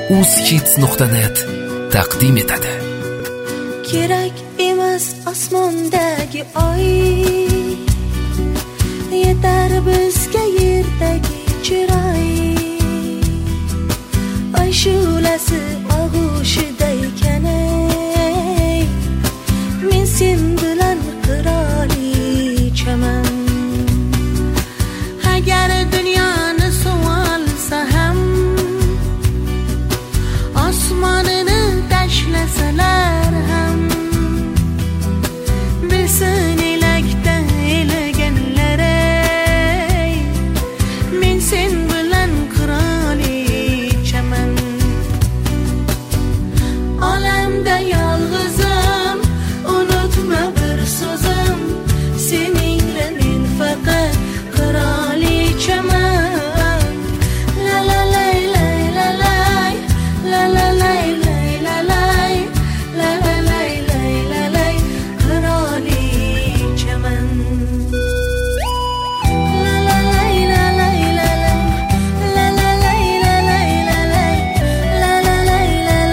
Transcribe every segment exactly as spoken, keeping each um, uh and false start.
uzhits nuqta net taqdim etadi. Kerak emas osmondagi oy, yetar bizga yerdagi chiroy. Oy shulasi og'ushida ekan, men sen bilan qirolichaman. Agar dunyoni suvolsa ham, osmonini tashlasalar ham, bilsin elakda elaganlar, men sen bilan qirolichaman. Olamda yolg'izim, unutma bir so'zim, seningla men faqat qirolichaman. La la la la la la la la la la la la la la la la la qirolichaman. La la la la la la la la la la la la la la la la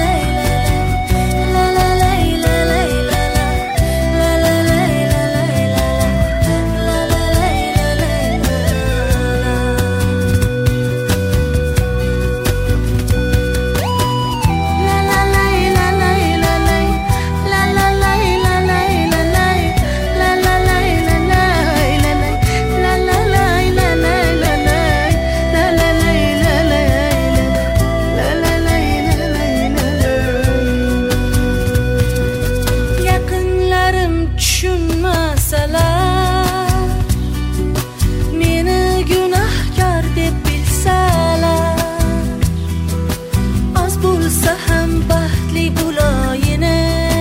yaqinlarim tushunmasalar, meni gunohkor deb bilsalar, oz bo'lsa ham baxtli bo'layini,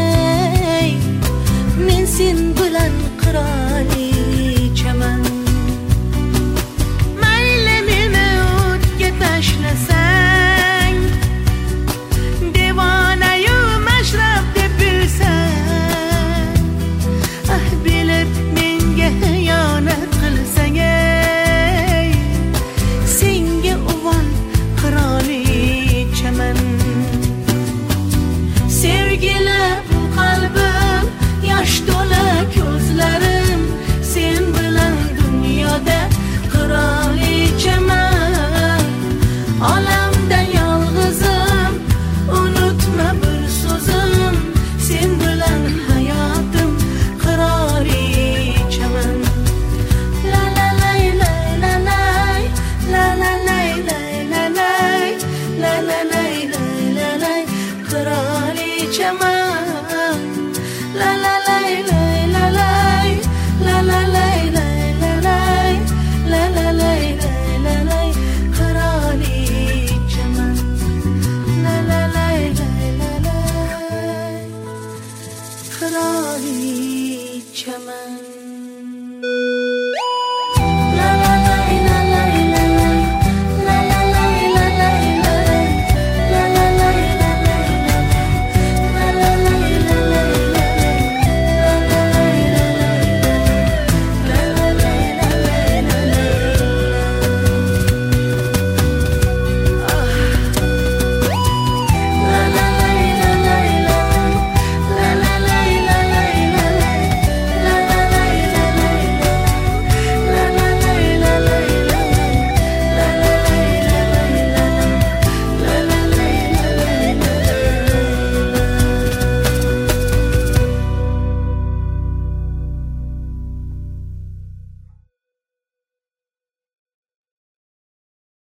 men sen bilan qirolichaman. Mayli meni o'tga tashlasang, devonayu mashrab deb bilsang, ah bilib menga xiyonat qilsang, senga uvol qirolichaman. Sevgili bu qalbim, yosh to'la ko'zlarim, sen bilan dunyoda qirolichaman. Olamda yolg'izim, unutma bir so'zim, sen bilan hayotim qirolichaman. La la la la la la la la la la la la la la la la qirolichaman. La la la la la la la la la la la la la la la qirolichaman. La la la la la la qirolichaman.